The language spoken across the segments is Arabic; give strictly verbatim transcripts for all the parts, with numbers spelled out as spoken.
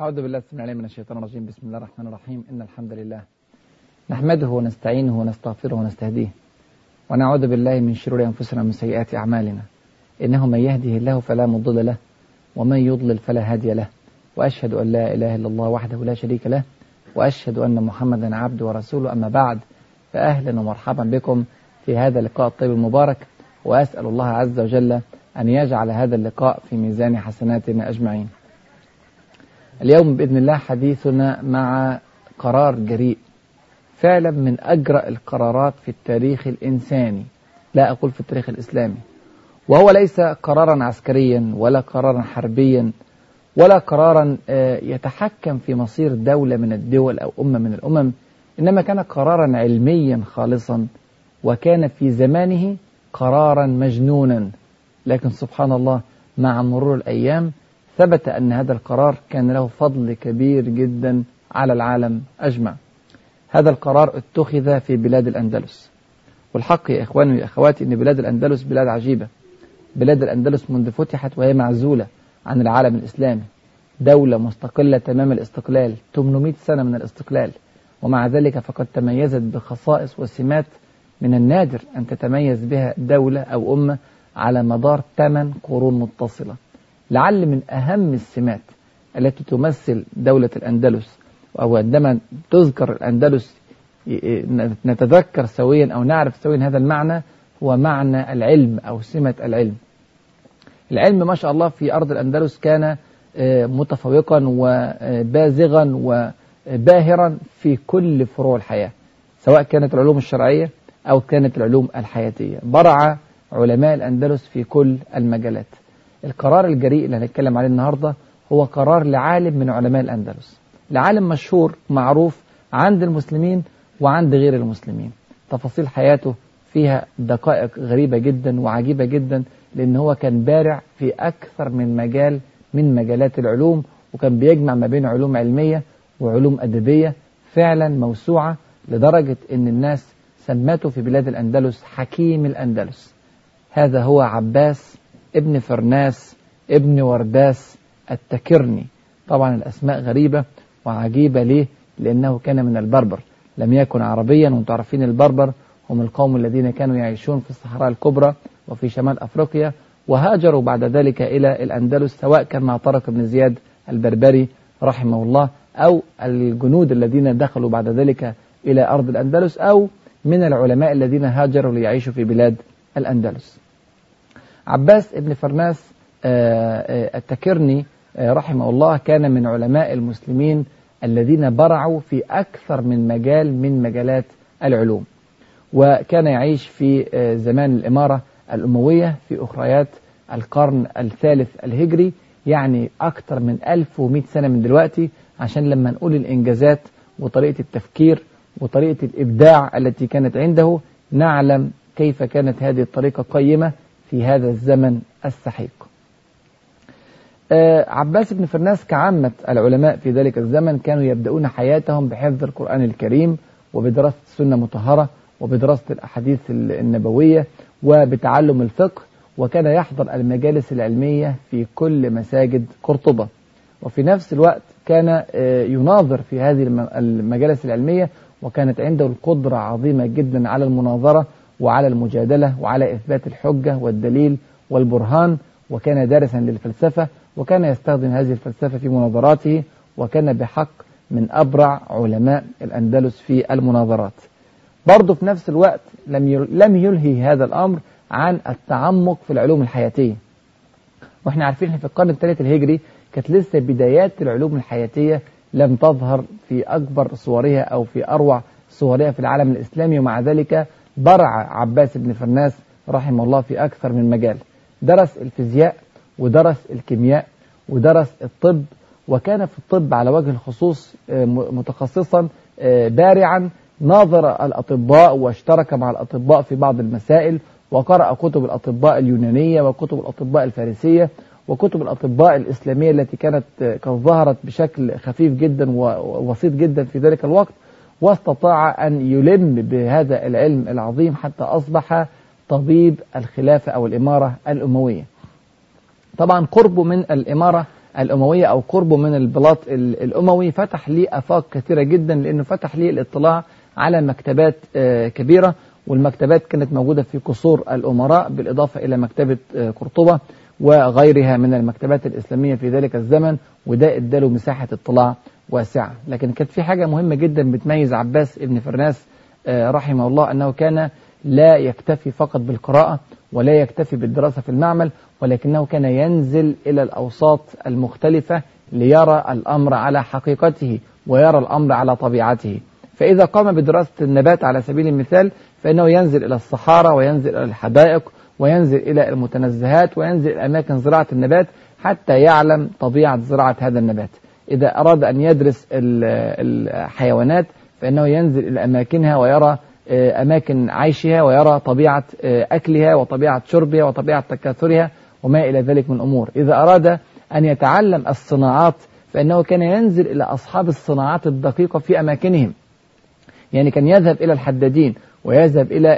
أعوذ بالله السميع العليم من الشيطان الرجيم. بسم الله الرحمن الرحيم. إن الحمد لله نحمده ونستعينه ونستغفره ونستهديه ونعوذ بالله من شرور أنفسنا ومن سيئات أعمالنا. إنه من يهده الله فلا مضل له ومن يضلل فلا هادي له، وأشهد أن لا إله إلا الله وحده لا شريك له، وأشهد أن محمدا عبده ورسوله. أما بعد، فأهلا ومرحبا بكم في هذا اللقاء الطيب المبارك، وأسأل الله عز وجل أن يجعل هذا اللقاء في ميزان حسناتنا أجمعين. اليوم بإذن الله حديثنا مع قرار جريء فعلا من أجرأ القرارات في التاريخ الإنساني، لا أقول في التاريخ الإسلامي، وهو ليس قرارا عسكريا ولا قرارا حربيا ولا قرارا يتحكم في مصير دولة من الدول أو أمة من الأمم، إنما كان قرارا علميا خالصا، وكان في زمانه قرارا مجنونا. لكن سبحان الله مع مرور الأيام ثبت أن هذا القرار كان له فضل كبير جدا على العالم أجمع. هذا القرار اتخذ في بلاد الأندلس، والحق يا إخواني ويا أخواتي أن بلاد الأندلس بلاد عجيبة. بلاد الأندلس منذ فتحت وهي معزولة عن العالم الإسلامي، دولة مستقلة تمام الاستقلال، ثمانمائة سنة من الاستقلال، ومع ذلك فقد تميزت بخصائص وسمات من النادر أن تتميز بها دولة أو أمة على مدار ثمان قرون متصلة. لعل من أهم السمات التي تمثل دولة الأندلس، أو عندما تذكر الأندلس نتذكر سويا أو نعرف سويا هذا المعنى، هو معنى العلم أو سمة العلم. العلم ما شاء الله في أرض الأندلس كان متفوقا وبازغا وباهرا في كل فروع الحياة، سواء كانت العلوم الشرعية أو كانت العلوم الحياتية. برع علماء الأندلس في كل المجالات. القرار الجريء اللي هنتكلم عليه النهاردة هو قرار لعالم من علماء الأندلس، لعالم مشهور معروف عند المسلمين وعند غير المسلمين. تفاصيل حياته فيها دقائق غريبة جدا وعجيبة جدا، لأن هو كان بارع في أكثر من مجال من مجالات العلوم، وكان بيجمع ما بين علوم علمية وعلوم أدبية فعلا موسوعة، لدرجة أن الناس سمته في بلاد الأندلس حكيم الأندلس. هذا هو عباس ابن فرناس ابن ورداس التكرني. طبعا الأسماء غريبة وعجيبة. ليه؟ لأنه كان من البربر، لم يكن عربيا. وانتم عارفين البربر هم القوم الذين كانوا يعيشون في الصحراء الكبرى وفي شمال أفريقيا، وهاجروا بعد ذلك إلى الأندلس، سواء كان مع طارق بن زياد البربري رحمه الله، أو الجنود الذين دخلوا بعد ذلك إلى أرض الأندلس، أو من العلماء الذين هاجروا ليعيشوا في بلاد الأندلس. عباس ابن فرناس التكرني رحمه الله كان من علماء المسلمين الذين برعوا في أكثر من مجال من مجالات العلوم، وكان يعيش في زمان الإمارة الأموية في أخريات القرن الثالث الهجري، يعني أكثر من ألف ومئة سنة من دلوقتي، عشان لما نقول الإنجازات وطريقة التفكير وطريقة الإبداع التي كانت عنده نعلم كيف كانت هذه الطريقة قيمة في هذا الزمن السحيق. آه عباس بن فرناس كعامة العلماء في ذلك الزمن كانوا يبدأون حياتهم بحفظ القرآن الكريم، وبدراسة السنة المطهرة، وبدراسة الأحاديث النبوية، وبتعلم الفقه، وكان يحضر المجالس العلمية في كل مساجد قرطبة. وفي نفس الوقت كان آه يناظر في هذه المجالس العلمية، وكانت عنده القدرة عظيمة جدا على المناظرة وعلى المجادلة وعلى إثبات الحجة والدليل والبرهان، وكان دارسا للفلسفة، وكان يستخدم هذه الفلسفة في مناظراته، وكان بحق من أبرع علماء الأندلس في المناظرات. برضه في نفس الوقت لم لم يلهي هذا الأمر عن التعمق في العلوم الحياتية. وإحنا عارفين في القرن الثالث الهجري كانت لسه بدايات العلوم الحياتية لم تظهر في أكبر صورها أو في أروع صورها في العالم الإسلامي، ومع ذلك برع عباس بن فرناس رحمه الله في أكثر من مجال. درس الفيزياء، ودرس الكيمياء، ودرس الطب، وكان في الطب على وجه الخصوص متخصصا بارعا، ناظر الأطباء واشترك مع الأطباء في بعض المسائل، وقرأ كتب الأطباء اليونانية وكتب الأطباء الفارسية وكتب الأطباء الإسلامية التي كانت قد ظهرت بشكل خفيف جدا وبسيط جدا في ذلك الوقت، واستطاع أن يلم بهذا العلم العظيم حتى أصبح طبيب الخلافة أو الإمارة الأموية. طبعا قربه من الإمارة الأموية أو قربه من البلاط الأموي فتح لي آفاق كثيرة جدا، لأنه فتح لي الاطلاع على مكتبات كبيرة، والمكتبات كانت موجودة في قصور الأمراء بالإضافة إلى مكتبة قرطبة وغيرها من المكتبات الإسلامية في ذلك الزمن، وده اداله مساحة اطلاع واسعة. لكن كانت في حاجة مهمة جدا بتميز عباس ابن فرناس رحمه الله، أنه كان لا يكتفي فقط بالقراءة ولا يكتفي بالدراسة في المعمل، ولكنه كان ينزل إلى الأوساط المختلفة ليرى الأمر على حقيقته ويرى الأمر على طبيعته. فإذا قام بدراسة النبات على سبيل المثال فإنه ينزل إلى الصحارى وينزل إلى الحدائق وينزل إلى المتنزهات وينزل إلى أماكن زراعة النبات حتى يعلم طبيعة زراعة هذا النبات. إذا أراد أن يدرس الحيوانات فإنه ينزل إلى أماكنها ويرى أماكن عيشها ويرى طبيعة أكلها وطبيعة شربها وطبيعة تكاثرها وما إلى ذلك من أمور. إذا أراد أن يتعلم الصناعات فإنه كان ينزل إلى أصحاب الصناعات الدقيقة في أماكنهم، يعني كان يذهب إلى الحدادين ويذهب إلى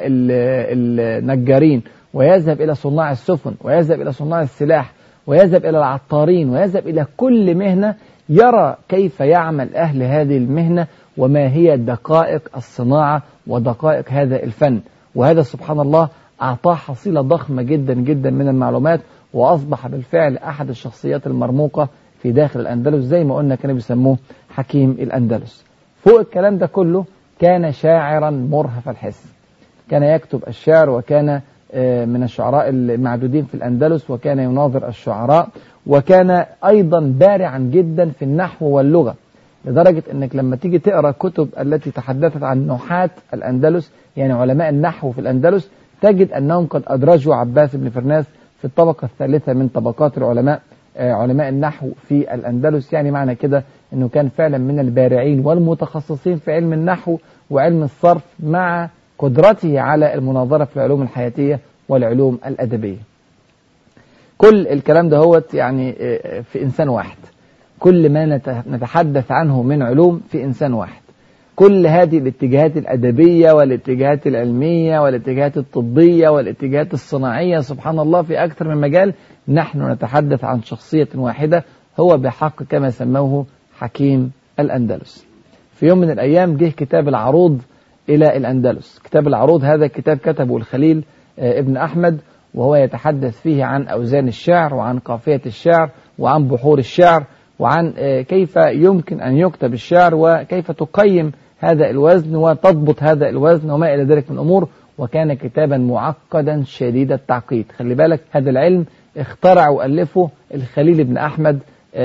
النجارين ويذهب إلى صناع السفن ويذهب إلى صناع السلاح ويذهب إلى العطارين ويذهب إلى كل مهنة، يرى كيف يعمل أهل هذه المهنة وما هي دقائق الصناعة ودقائق هذا الفن. وهذا سبحان الله أعطاه حصيلة ضخمة جدا جدا من المعلومات، وأصبح بالفعل أحد الشخصيات المرموقة في داخل الأندلس، زي ما قلنا كانوا بيسموه حكيم الأندلس. فوق الكلام ده كله كان شاعرا مرهف الحس، كان يكتب الشعر وكان من الشعراء المعدودين في الأندلس، وكان يناظر الشعراء، وكان أيضا بارعا جدا في النحو واللغة، لدرجة أنك لما تيجي تقرأ كتب التي تحدثت عن نحاة الأندلس يعني علماء النحو في الأندلس تجد أنهم قد أدرجوا عباس بن فرناس في الطبقة الثالثة من طبقات العلماء علماء النحو في الأندلس. يعني معنى كده أنه كان فعلا من البارعين والمتخصصين في علم النحو وعلم الصرف، مع قدرته على المناظرة في العلوم الحياتية والعلوم الأدبية. كل الكلام ده هو يعني في إنسان واحد، كل ما نتحدث عنه من علوم في إنسان واحد، كل هذه الاتجاهات الأدبية والاتجاهات العلمية والاتجاهات الطبية والاتجاهات الصناعية سبحان الله في أكثر من مجال، نحن نتحدث عن شخصية واحدة هو بحق كما سموه حكيم الأندلس. في يوم من الأيام جه كتاب العروض إلى الأندلس. كتاب العروض هذا كتاب كتبه الخليل ابن أحمد، وهو يتحدث فيه عن أوزان الشعر وعن قافية الشعر وعن بحور الشعر وعن كيف يمكن أن يكتب الشعر وكيف تقيم هذا الوزن وتضبط هذا الوزن وما إلى ذلك من أمور. وكان كتابا معقدا شديد التعقيد. خلي بالك هذا العلم اخترع وألفه الخليل بن أحمد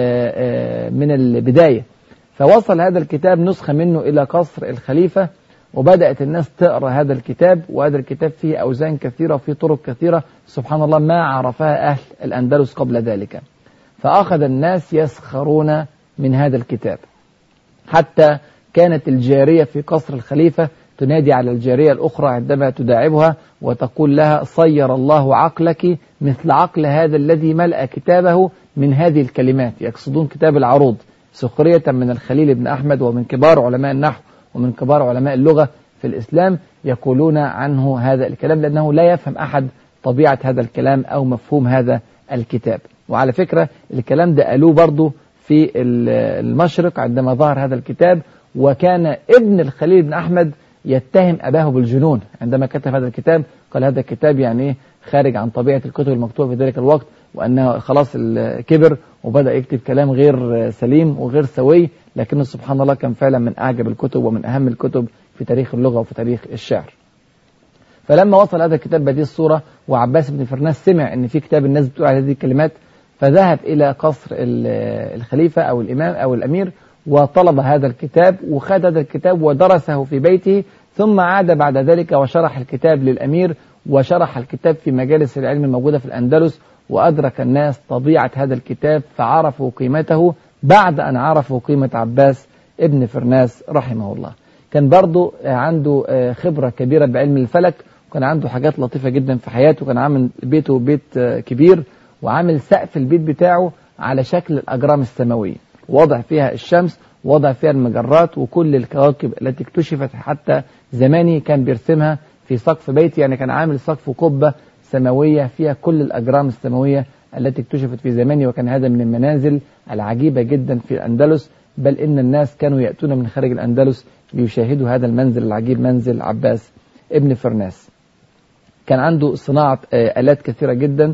من البداية، فوصل هذا الكتاب نسخة منه إلى قصر الخليفة، وبدأت الناس تقرأ هذا الكتاب، وهذا الكتاب فيه أوزان كثيرة وفيه طرق كثيرة سبحان الله ما عرفها أهل الأندلس قبل ذلك. فأخذ الناس يسخرون من هذا الكتاب، حتى كانت الجارية في قصر الخليفة تنادي على الجارية الأخرى عندما تداعبها وتقول لها صير الله عقلك مثل عقل هذا الذي ملأ كتابه من هذه الكلمات، يقصدون كتاب العروض سخرية من الخليل بن أحمد ومن كبار علماء النحو ومن كبار علماء اللغة في الإسلام، يقولون عنه هذا الكلام لأنه لا يفهم أحد طبيعة هذا الكلام أو مفهوم هذا الكتاب. وعلى فكرة الكلام ده قالوه برضو في المشرق عندما ظهر هذا الكتاب، وكان ابن الخليل بن أحمد يتهم أباه بالجنون عندما كتب هذا الكتاب، قال هذا الكتاب يعني خارج عن طبيعة الكتب المكتوبة في ذلك الوقت، وأنه خلاص كبر وبدأ يكتب كلام غير سليم وغير سوي، لكنه سبحان الله كان فعلا من أعجب الكتب ومن أهم الكتب في تاريخ اللغة وفي تاريخ الشعر. فلما وصل هذا الكتاب بهذه الصورة وعباس بن فرناس سمع أن في كتاب الناس بتقول على هذه الكلمات، فذهب إلى قصر الخليفة أو الإمام أو الأمير وطلب هذا الكتاب وخد هذا الكتاب ودرسه في بيته، ثم عاد بعد ذلك وشرح الكتاب للأمير وشرح الكتاب في مجالس العلم الموجودة في الأندلس، وأدرك الناس طبيعة هذا الكتاب فعرفوا قيمته بعد أن عرفوا قيمة عباس ابن فرناس رحمه الله. كان برضو عنده خبرة كبيرة بعلم الفلك، وكان عنده حاجات لطيفة جدا في حياته. كان عامل بيته بيت كبير وعامل سقف البيت بتاعه على شكل الأجرام السماوية، وضع فيها الشمس وضع فيها المجرات وكل الكواكب التي اكتشفت حتى زماني كان بيرسمها في سقف بيتي. يعني كان عامل سقف قبة سماوية فيها كل الأجرام السماوية التي اكتشفت في زمانه، وكان هذا من المنازل العجيبة جدا في الأندلس، بل إن الناس كانوا يأتون من خارج الأندلس ليشاهدوا هذا المنزل العجيب، منزل عباس ابن فرناس. كان عنده صناعة آلات كثيرة جدا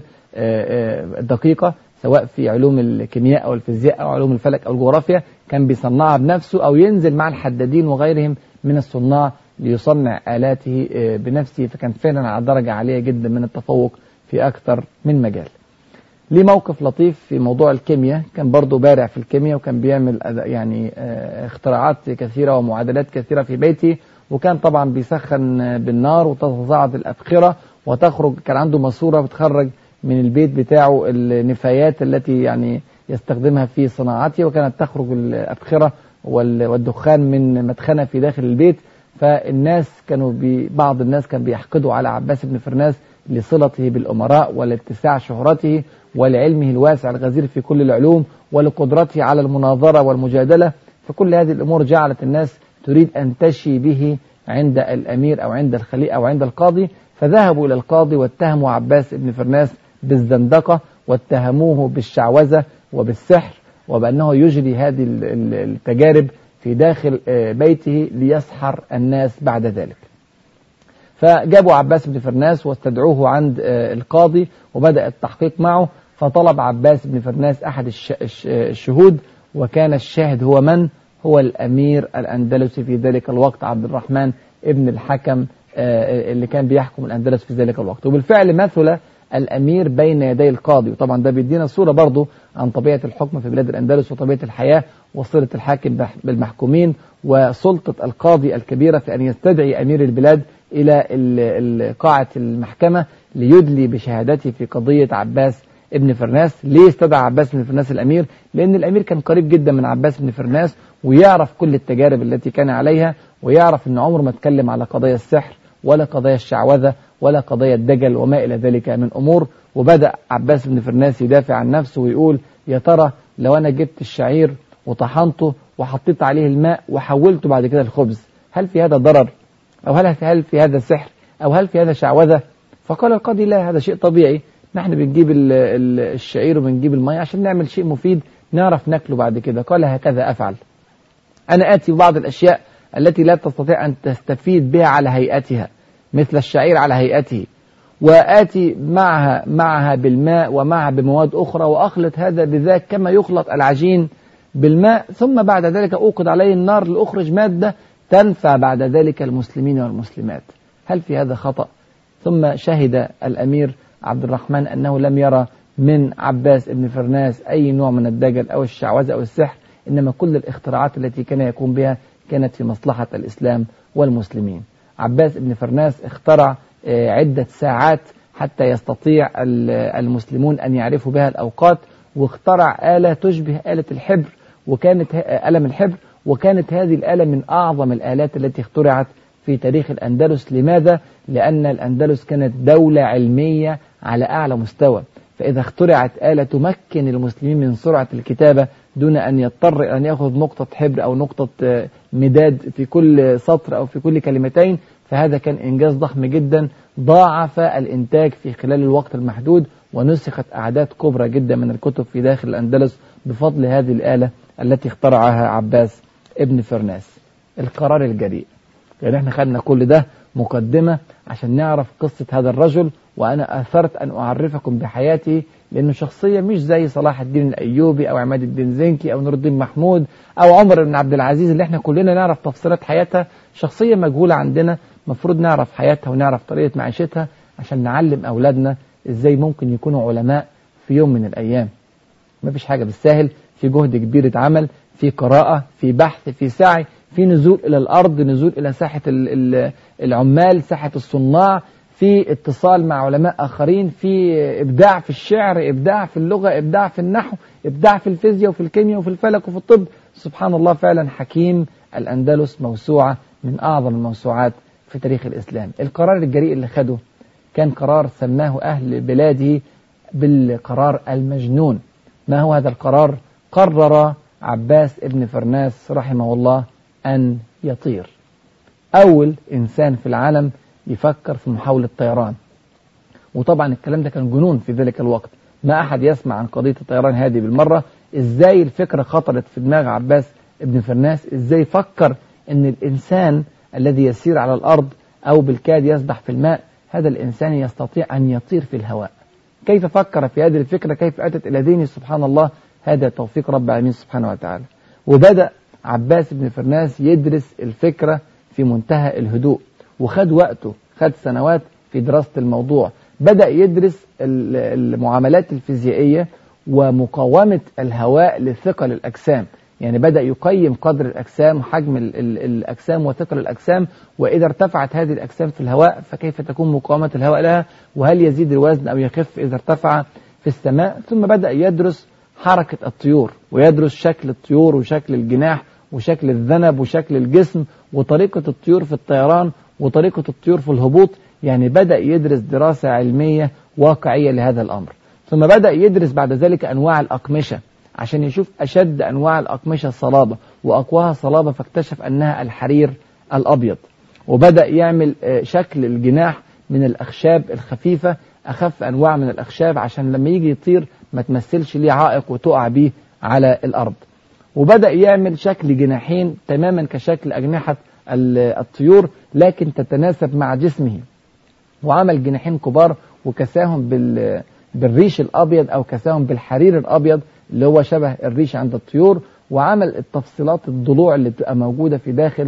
دقيقة، سواء في علوم الكيمياء أو الفيزياء أو علوم الفلك أو الجغرافيا، كان بيصنعها بنفسه أو ينزل مع الحدادين وغيرهم من الصناع ليصنع آلاته بنفسه، فكان فعلا على درجة عالية جدا من التفوق في أكثر من مجال. ليه موقف لطيف في موضوع الكيمياء، كان برضه بارع في الكيمياء، وكان بيعمل يعني اختراعات كثيرة ومعادلات كثيرة في بيته، وكان طبعا بيسخن بالنار وتتصاعد الأبخرة وتخرج، كان عنده ماسورة بتخرج من البيت بتاعه النفايات التي يعني يستخدمها في صناعته، وكانت تخرج الأبخرة والدخان من مدخنة في داخل البيت. فالناس كانوا بعض الناس كان بيحقدوا على عباس بن فرناس لصلته بالأمراء ولاتساع شهرته ولعلمه الواسع الغزير في كل العلوم ولقدرته على المناظرة والمجادلة. فكل هذه الأمور جعلت الناس تريد أن تشي به عند الأمير أو عند الخليفة أو عند القاضي، فذهبوا إلى القاضي واتهموا عباس بن فرناس بالزندقة، واتهموه بالشعوذة وبالسحر، وبأنه يجري هذه التجارب في داخل بيته ليسحر الناس بعد ذلك. فجابوا عباس بن فرناس واستدعوه عند القاضي وبدأ التحقيق معه، فطلب عباس بن فرناس أحد الشهود، وكان الشاهد هو من؟ هو الأمير الأندلسي في ذلك الوقت عبد الرحمن ابن الحكم اللي كان بيحكم الأندلس في ذلك الوقت. وبالفعل مثل الأمير بين يدي القاضي، وطبعا ده بيدينا صورة برضو عن طبيعة الحكم في بلاد الأندلس وطبيعة الحياة وصلة الحاكم بالمحكومين وسلطة القاضي الكبيرة في أن يستدعي أمير البلاد إلى قاعة المحكمة ليدلي بشهادته في قضية عباس ابن فرناس. ليه استدعى عباس بن فرناس الأمير؟ لأن الأمير كان قريب جدا من عباس بن فرناس ويعرف كل التجارب التي كان عليها، ويعرف أن عمره ما اتكلم على قضايا السحر ولا قضايا الشعوذة ولا قضايا الدجل وما إلى ذلك من أمور. وبدأ عباس بن فرناس يدافع عن نفسه ويقول: يا ترى لو أنا جبت الشعير وطحنته وحطيت عليه الماء وحولته بعد كده الخبز، هل في هذا ضرر؟ أو هل هل في هذا سحر؟ أو هل في هذا شعوذة؟ فقال القاضي: لا، هذا شيء طبيعي، نحن بنجيب الشعير وبنجيب الماء عشان نعمل شيء مفيد نعرف ناكله بعد كده. قال: هكذا أفعل، أنا آتي ببعض الأشياء التي لا تستطيع أن تستفيد بها على هيئتها مثل الشعير على هيئته، وآتي معها معها بالماء ومعها بمواد أخرى وأخلط هذا بذاك كما يخلط العجين بالماء، ثم بعد ذلك أوقد عليه النار لأخرج مادة تنفع بعد ذلك المسلمين والمسلمات. هل في هذا خطأ؟ ثم شهد الأمير عبد الرحمن أنه لم يرى من عباس بن فرناس أي نوع من الدجل أو الشعوذة أو السحر، إنما كل الاختراعات التي كان يقوم بها كانت في مصلحة الإسلام والمسلمين. عباس بن فرناس اخترع عدة ساعات حتى يستطيع المسلمون أن يعرفوا بها الأوقات، واخترع آلة تشبه آلة الحبر، وكانت قلم الحبر، وكانت هذه الآلة من أعظم الآلات التي اخترعت في تاريخ الأندلس. لماذا؟ لأن الأندلس كانت دولة علمية على أعلى مستوى، فإذا اخترعت آلة تمكن المسلمين من سرعة الكتابة دون أن يضطر أن يأخذ نقطة حبر أو نقطة مداد في كل سطر أو في كل كلمتين، فهذا كان إنجاز ضخم جدا ضاعف الإنتاج في خلال الوقت المحدود، ونسخت أعداد كبرى جدا من الكتب في داخل الأندلس بفضل هذه الآلة التي اخترعها عباس ابن فرناس. القرار الجريء، يعني احنا خدنا كل ده مقدمة عشان نعرف قصة هذا الرجل، وأنا أثرت أن أعرفكم بحياته لأنه شخصية مش زي صلاح الدين الأيوبي أو عماد الدين زنكي أو نور الدين محمود أو عمر بن عبد العزيز اللي احنا كلنا نعرف تفصيلات حياتها. شخصية مجهولة عندنا، مفروض نعرف حياتها ونعرف طريقة معيشتها عشان نعلم أولادنا إزاي ممكن يكونوا علماء في يوم من الأيام. مفيش حاجة بالساهل، في جهد كبير اتعمل، في قراءة، في بحث، في سعي، في نزول إلى الأرض، نزول إلى ساحة العمال، ساحة الصناع، في اتصال مع علماء آخرين، في إبداع في الشعر، إبداع في اللغة، إبداع في النحو، إبداع في الفيزياء وفي الكيمياء وفي الفلك وفي الطب. سبحان الله، فعلا حكيم. الأندلس موسوعة من أعظم الموسوعات في تاريخ الإسلام. القرار الجريء اللي خده كان قرار سماه أهل بلاده بالقرار المجنون. ما هو هذا القرار؟ قرر عباس ابن فرناس رحمه الله أن يطير. أول إنسان في العالم يفكر في محاولة طيران، وطبعا الكلام ده كان جنون في ذلك الوقت. ما أحد يسمع عن قضية الطيران هذه بالمرة. إزاي الفكرة خطرت في دماغ عباس ابن فرناس؟ إزاي فكر أن الإنسان الذي يسير على الأرض أو بالكاد يسبح في الماء، هذا الإنسان يستطيع أن يطير في الهواء؟ كيف فكر في هذه الفكرة؟ كيف أتت إلى ذهنه؟ سبحان الله، هذا توفيق رب العالمين سبحانه وتعالى. وبدأ عباس بن فرناس يدرس الفكرة في منتهى الهدوء، وخد وقته، خد سنوات في دراسة الموضوع. بدأ يدرس المعاملات الفيزيائية ومقاومة الهواء لثقل الأجسام، يعني بدأ يقيم قدر الأجسام، حجم الأجسام وثقل الأجسام، وإذا ارتفعت هذه الأجسام في الهواء فكيف تكون مقاومة الهواء لها، وهل يزيد الوزن أو يخف إذا ارتفع في السماء. ثم بدأ يدرس حركة الطيور، ويدرس شكل الطيور وشكل الجناح وشكل الذنب وشكل الجسم وطريقة الطيور في الطيران وطريقة الطيور في الهبوط. يعني بدأ يدرس دراسة علمية واقعية لهذا الأمر. ثم بدأ يدرس بعد ذلك أنواع الأقمشة عشان يشوف أشد أنواع الأقمشة صلابة وأقواها صلابة، فاكتشف أنها الحرير الأبيض. وبدأ يعمل شكل الجناح من الأخشاب الخفيفة، أخف أنواع من الأخشاب، عشان لما يجي يطير ما تمثلش ليه عائق وتقع به على الأرض. وبدأ يعمل شكل جناحين تماما كشكل أجنحة الطيور لكن تتناسب مع جسمه، وعمل جناحين كبار وكساهم بالريش الأبيض أو كساهم بالحرير الأبيض اللي هو شبه الريش عند الطيور، وعمل التفصيلات الضلوع اللي بتبقى موجودة في داخل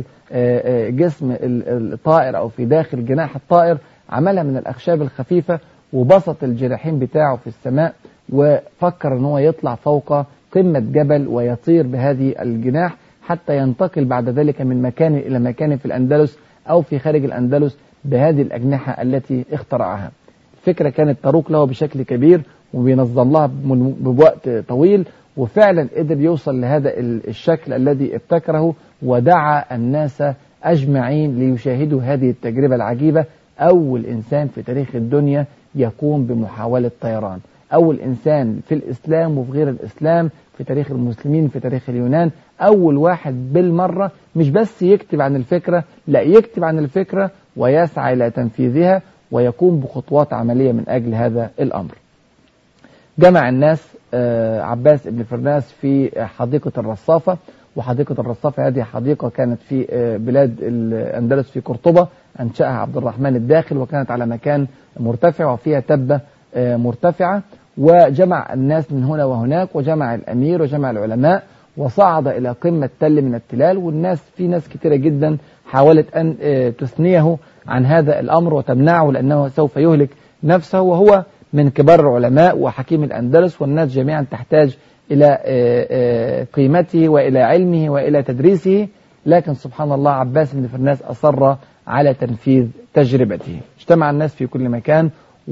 جسم الطائر أو في داخل جناح الطائر، عملها من الأخشاب الخفيفة، وبسط الجناحين بتاعه في السماء، وفكر ان هو يطلع فوق قمة جبل ويطير بهذه الجناح حتى ينتقل بعد ذلك من مكان إلى مكان في الأندلس أو في خارج الأندلس بهذه الأجنحة التي اخترعها. الفكرة كانت تروق له بشكل كبير وبينظم لها بوقت طويل، وفعلا قدر يوصل لهذا الشكل الذي ابتكره، ودعا الناس أجمعين ليشاهدوا هذه التجربة العجيبة. أول إنسان في تاريخ الدنيا يقوم بمحاولة طيران، أول إنسان في الإسلام وفي غير الإسلام، في تاريخ المسلمين، في تاريخ اليونان، أول واحد بالمرة مش بس يكتب عن الفكرة، لا يكتب عن الفكرة ويسعى إلى تنفيذها ويقوم بخطوات عملية من أجل هذا الأمر. جمع الناس عباس بن فرناس في حديقة الرصافة، وحديقة الرصافة هذه حديقة كانت في بلاد الأندلس في قرطبة، أنشأها عبد الرحمن الداخل، وكانت على مكان مرتفع وفيها تبة مرتفعة، وجمع الناس من هنا وهناك، وجمع الأمير وجمع العلماء، وصعد إلى قمة تل من التلال. والناس في ناس كثيرة جدا حاولت أن تثنيه عن هذا الأمر وتمنعه لأنه سوف يهلك نفسه، وهو من كبار العلماء وحكيم الأندلس، والناس جميعا تحتاج إلى قيمته وإلى علمه وإلى تدريسه. لكن سبحان الله عباس بن فرناس أصر على تنفيذ تجربته. اجتمع الناس في كل مكان،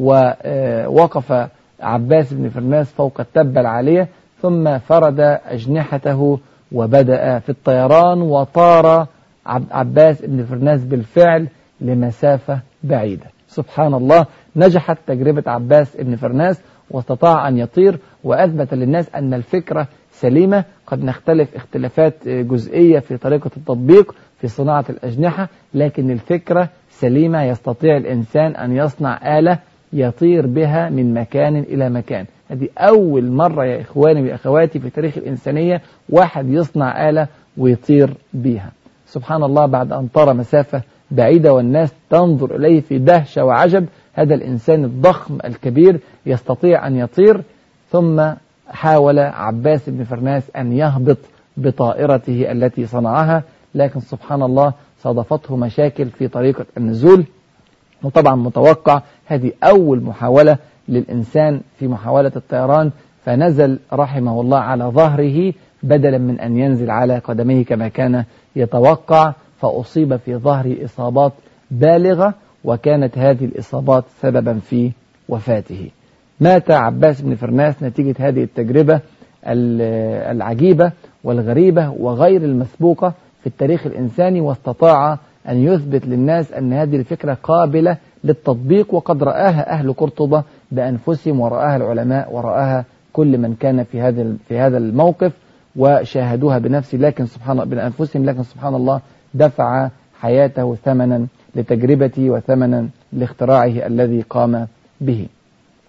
ووقف عباس بن فرناس فوق التبة العالية، ثم فرد أجنحته وبدأ في الطيران، وطار عباس بن فرناس بالفعل لمسافة بعيدة. سبحان الله، نجحت تجربة عباس بن فرناس واستطاع أن يطير، وأثبت للناس أن الفكرة سليمة. قد نختلف اختلافات جزئية في طريقة التطبيق في صناعة الأجنحة، لكن الفكرة سليمة. يستطيع الإنسان أن يصنع آلة يطير بها من مكان إلى مكان. هذه أول مرة يا إخواني وأخواتي في تاريخ الإنسانية واحد يصنع آلة ويطير بها. سبحان الله، بعد أن طار مسافة بعيدة والناس تنظر إليه في دهشة وعجب، هذا الإنسان الضخم الكبير يستطيع أن يطير. ثم حاول عباس بن فرناس أن يهبط بطائرته التي صنعها، لكن سبحان الله صادفته مشاكل في طريقة النزول. وطبعا متوقع هذه أول محاولة للإنسان في محاولة الطيران، فنزل رحمه الله على ظهره بدلا من أن ينزل على قدميه كما كان يتوقع، فأصيب في ظهره إصابات بالغة، وكانت هذه الإصابات سببا في وفاته. مات عباس بن فرناس نتيجة هذه التجربة العجيبة والغريبة وغير المسبوقة في التاريخ الإنساني، واستطاع أن يثبت للناس أن هذه الفكرة قابلة للتطبيق، وقد رآها أهل قرطبة بأنفسهم، ورآها العلماء، ورآها كل من كان في هذا في هذا الموقف وشاهدوها بنفسه، لكن سبحان الله بأنفسهم، لكن سبحان الله دفع حياته ثمنا لتجربته وثمنا لاختراعه الذي قام به.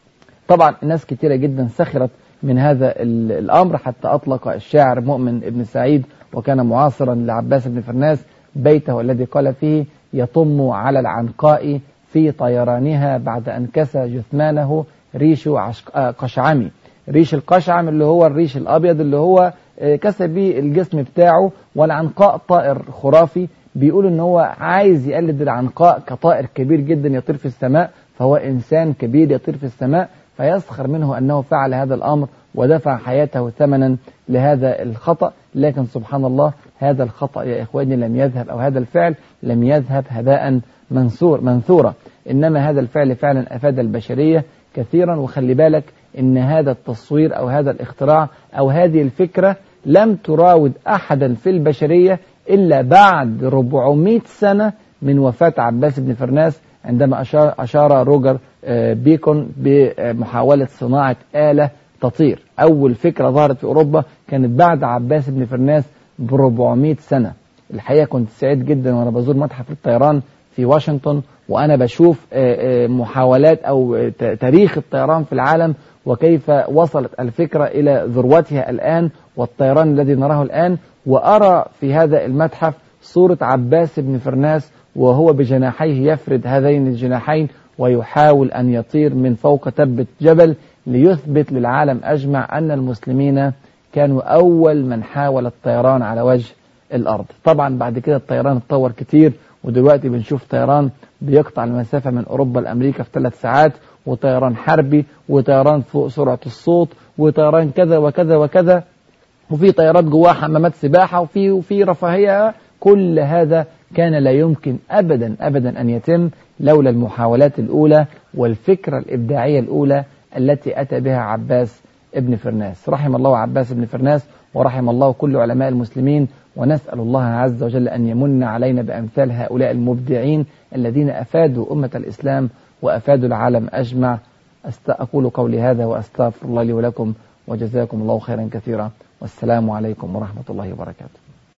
طبعا ناس كتيرة جدا سخرت من هذا الأمر، حتى أطلق الشاعر مؤمن ابن سعيد وكان معاصرا لعباس بن فرناس بيته الذي قال فيه: يطم على العنقاء في طيرانها بعد أن كسى جثمانه ريش قشعمي. ريش القشعم اللي هو الريش الأبيض اللي هو كسى بيه الجسم بتاعه، والعنقاء طائر خرافي بيقول ان هو عايز يقلد العنقاء كطائر كبير جدا يطير في السماء، فهو إنسان كبير يطير في السماء، فيسخر منه أنه فعل هذا الأمر ودفع حياته ثمنا لهذا الخطأ. لكن سبحان الله هذا الخطأ يا إخواني لم يذهب، أو هذا الفعل لم يذهب هباء منثور منثورا، إنما هذا الفعل فعلا أفاد البشرية كثيرا. وخلي بالك إن هذا التصوير أو هذا الاختراع أو هذه الفكرة لم تراود أحدا في البشرية إلا بعد أربعمائة سنة من وفاة عباس بن فرناس، عندما أشار, أشار روجر بيكون بمحاولة صناعة آلة تطير. أول فكرة ظهرت في أوروبا كانت بعد عباس بن فرناس ب أربعمائة سنة. الحقيقة كنت سعيد جدا وأنا بزور متحف الطيران في واشنطن وأنا بشوف محاولات أو تاريخ الطيران في العالم وكيف وصلت الفكرة إلى ذروتها الآن والطيران الذي نراه الآن، وأرى في هذا المتحف صورة عباس بن فرناس وهو بجناحيه يفرد هذين الجناحين ويحاول أن يطير من فوق تبة جبل ليثبت للعالم أجمع أن المسلمين كانوا أول من حاول الطيران على وجه الأرض. طبعا بعد كده الطيران اتطور كتير، ودلوقتي بنشوف طيران بيقطع المسافة من أوروبا لأمريكا في ثلاث ساعات، وطيران حربي، وطيران فوق سرعة الصوت، وطيران كذا وكذا وكذا، وفي طيارات جواها حمامات سباحة، وفي وفي رفاهية. كل هذا كان لا يمكن أبدا أبدا أن يتم لولا المحاولات الأولى والفكرة الإبداعية الأولى التي أتى بها عباس ابن فرناس. رحم الله عباس ابن فرناس ورحم الله كل علماء المسلمين، ونسأل الله عز وجل أن يمن علينا بأمثال هؤلاء المبدعين الذين أفادوا أمة الإسلام وأفادوا العالم أجمع. أقول قولي هذا وأستغفر الله لي ولكم، وجزاكم الله خيرا كثيرا، والسلام عليكم ورحمة الله وبركاته.